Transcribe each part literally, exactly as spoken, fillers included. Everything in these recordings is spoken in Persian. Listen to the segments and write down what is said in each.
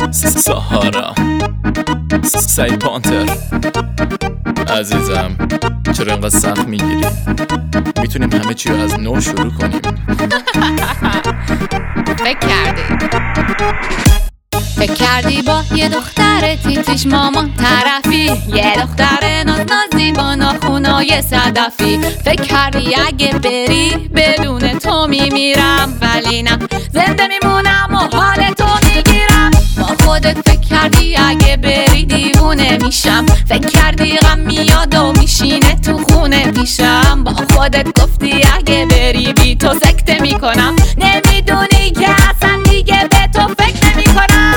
سهارا سعید پانتر عزیزم، چرا اینقدر سخت میگیری؟ میتونیم همه چی رو از نو شروع کنیم. فکر کردی فکر کردی با یه دختر تیتیش مامان طرفی، یه دختر ناز نازی با ناخونای صدفی. فکر کردی اگه بری بدون تو میمیرم، ولی نه، زنده میمونم و حال تو میگیرم. با خودت فکر کردی اگه بری دیوونه میشم، فکر کردی غم میاد و میشینه تو خونه پیشم. با خودت گفتی اگه بری بی تو سکته میکنم، نمیدونی که اصلا دیگه به تو فکر نمیکنم.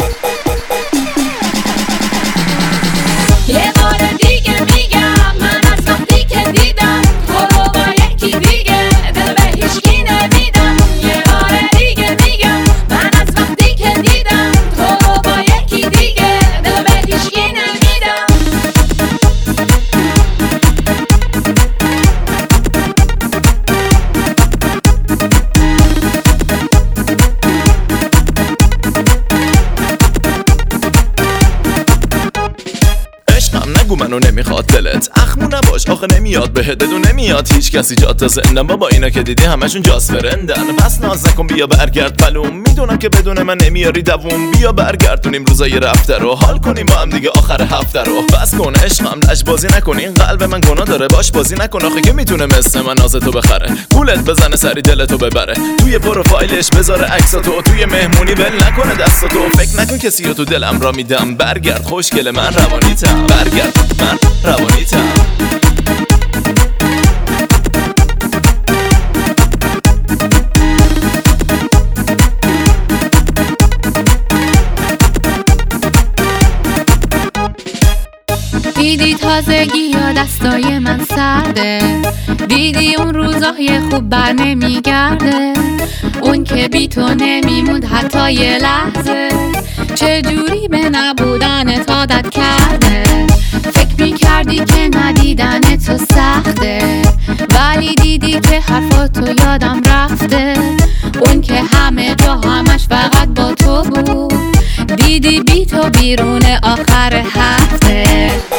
یه بار دیگه میگم من از وقتی که دیدم تو رو با یکی دیگه دل به هیچکی نمیدم. یه بار دیگه میگم من از وقتی که دیدم تو رو با یکی دیگه دل به هیچکی نمیدم. نگو منو نمیخواد دلت، اخمو نباش آخه نمیاد بهت، بدون نمیاد هیچ کسی جات تا زندم. بابا اینا که دیدی همشون جاس فرندن، پس ناز نکن بیا برگرد پلوم. میدونم که بدون من نمیاری دووم، بیا برگردونیم روزای رفته رو، حال کنیم با هم دیگه آخر هفته رو. بس کن عشقم لج بازی نکنین، قلب من گناه داره باش بازی نکن. آخه که میتونه مثل من نازتو بخره، گولت بزنه سری دلتو ببره، توی پروفایلش بذاره عکساتو، توی مهمونی ول نکنه دستاتو. فکر نکن کسی رو تو دلم را میدم، برگرد خوشگل من روانیتم، برگرد من روانیتم. دیدی تازگی یا دستای من سرده، دیدی اون روزای خوب بر نمیگرده، اون که بی تو نمیموند حتی یه لحظه. چجوری به نبودن تا عادت کرده، فکر میکردی که ندیدن تو سخته، ولی دیدی که حرفاتو یادم رفته. اون که همه جا همش فقط با تو بود، دیدی بی تو بیرون آخر هفته.